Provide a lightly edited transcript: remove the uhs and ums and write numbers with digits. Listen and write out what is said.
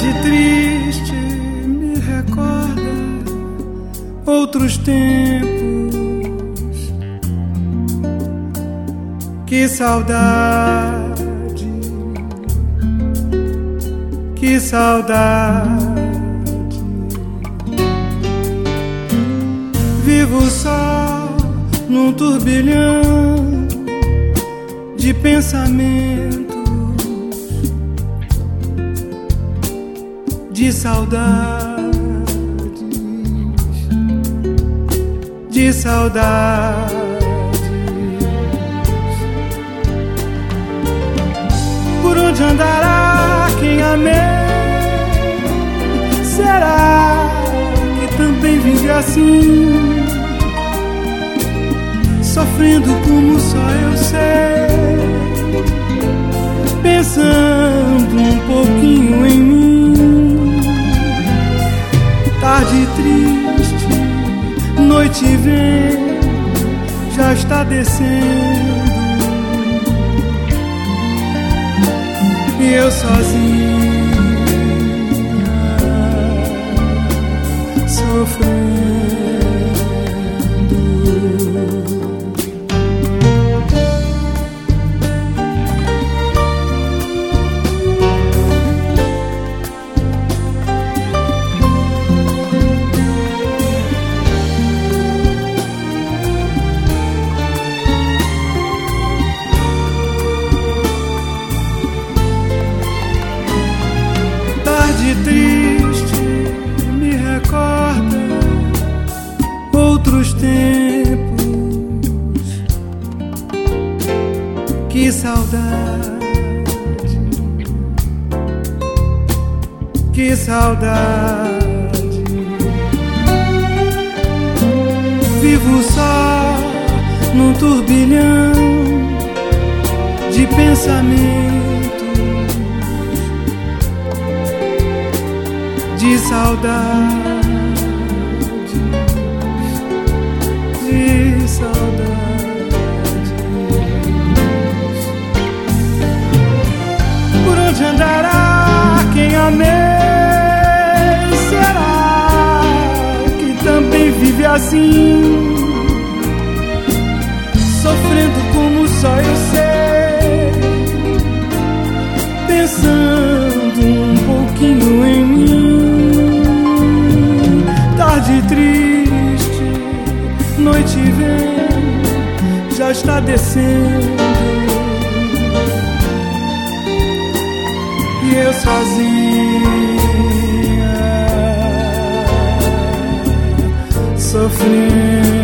Tarde triste me recorda outros tempos. Que saudade, que saudade. Vivo só num turbilhão de pensamentos, de saudades, de saudades. Por onde andará quem amei? Será que também vive assim, sofrendo como só eu sei, pensando um pouquinho em mim? Tarde triste, noite vem, já está descendo, e eu sozinha sofrendo. Tarde triste me recorda outros tempos. Que saudade, que saudade. Vivo só num turbilhão de pensamentos, de saudade, de saudade. Por onde andará quem amei? Será que também vive assim, sofrendo como só eu sei, pensando um pouquinho em mim? Tarde triste, noite vem, já está descendo, e eu sozinha sofrendo.